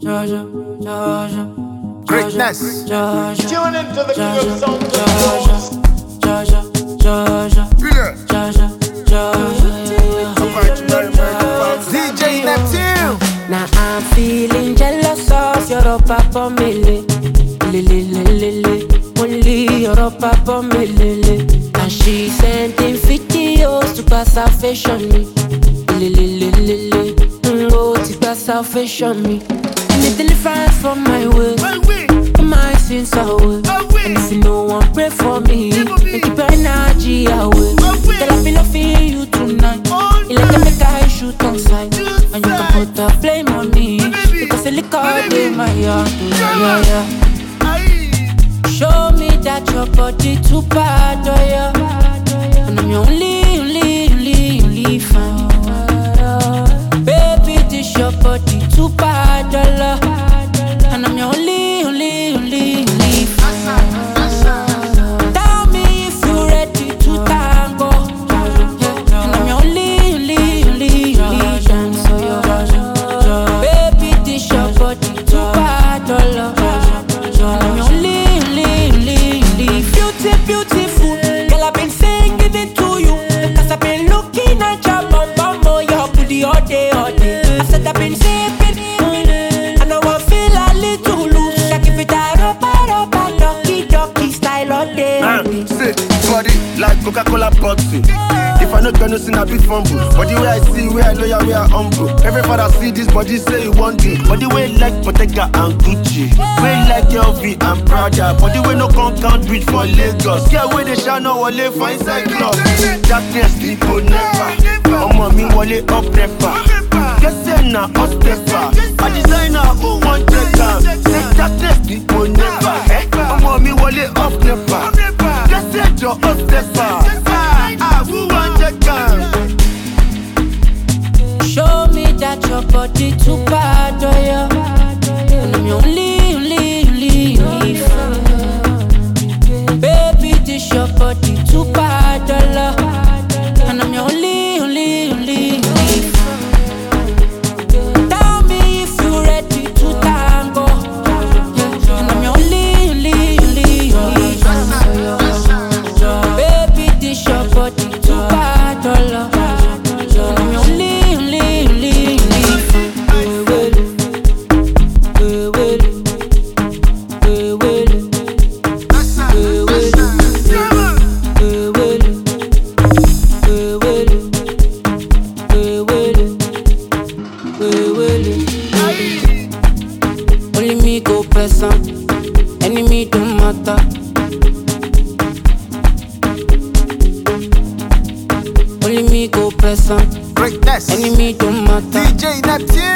Greatness. Tune into the King of Sound. DJ Neptune. Now I'm feeling jealous of your papa mele. Only your papa mele. And she sending videos to pass her fashion me. Oh, to pass her fashion me. And it's different from my way. My sins away. And if you no one pray for me, then keep your energy away. Girl, I be loving you tonight. You like to make I shoot on sight. And you can put the blame on me, because the liquor in my heart. Show me that your body too bad, oh yeah. And I'm your only fan. Baby, this your body too bad, oh yeah. And I'm your only fan. Tell me if you're ready to tango. And I'm your only fan. So yeah. Baby, this your body too bad, oh yeah. And I'm your only beautiful. Girl, I've been singing it to you, because I've been looking at your bum, oh, your booty all day. I said I've been sipping, and I won't feel a little loose. I give it a rubber, ducky style all day. Sick body like Coca-Cola bottle. If I not gonna sin, I be fumble. But the way I see, where I know ya, where I humble. Every father see this body, say you want it. But the way like Bottega and Gucci, way like LV and Prada. But the way no count bridge for Lagos. Yeah, where they shall know wale for inside club. Darkness, people never. Mommy wale up never. Guess say na us never. A designer who want check. Say darkness, people never. Mommy wale up never. Guess say your us never. Who want check? Show me that your body too bad, oh yeah. And I'm your only fan. Baby, this your body too bad, oh yeah. And I'm your only fan. Tell me if you're ready to tango. And I'm your only fan. Baby, this your body too bad, oh yeah. And I'm your only only me go person, enemy don't matter. Only me go person, Greatness. enemy don't matter. DJ Neptune.